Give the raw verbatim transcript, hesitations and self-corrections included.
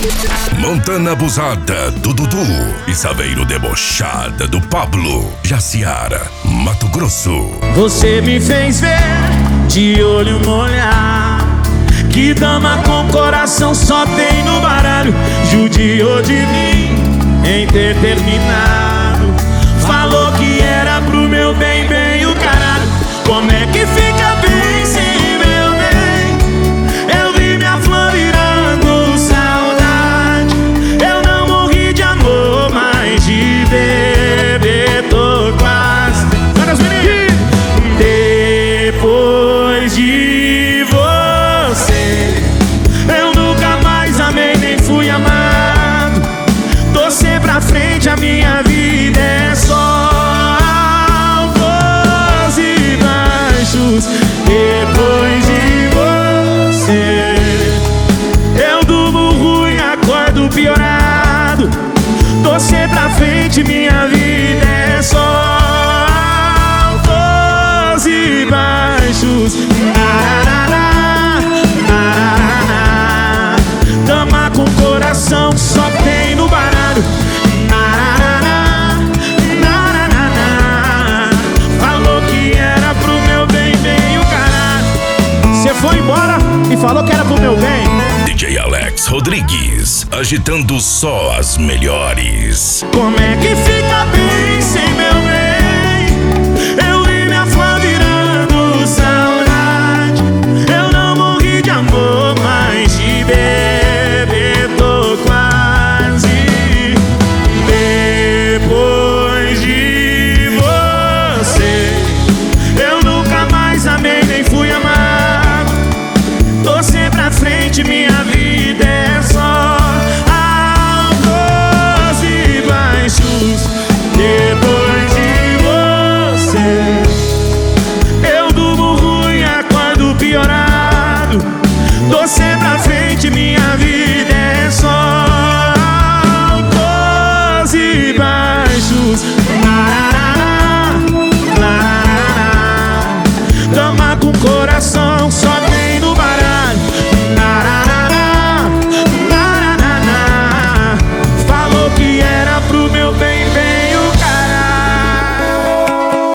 Montana abusada do Dudu e Saveiro debochada do Pablo. Jaciara, Mato Grosso. Você me fez ver de olho molhado, que dama com coração só tem no baralho. Judiou de mim em ter terminado, falou que era pro meu bem, bem o caralho. Como é que fica bem sem meu bem? Eu vi minha flor virando saudade. Eu não morri de amor, mas de beber tô quase. Depois de você, eu nunca mais amei nem fui amado. Tô sempre à frente, a minha vida é só altos e baixos. Depois de você, eu durmo ruim, acordo piorado. Tô sempre à frente, minha vida é só altos e baixos. Narará, narará. Dama com coração só tem no baralho. Narará, narará. Falou que era pro meu bem, bem o caralho. Cê foi embora e falou que era pro meu bem. D J Alex Rodrigues, agitando só as melhores. Como é que fica bem sem meu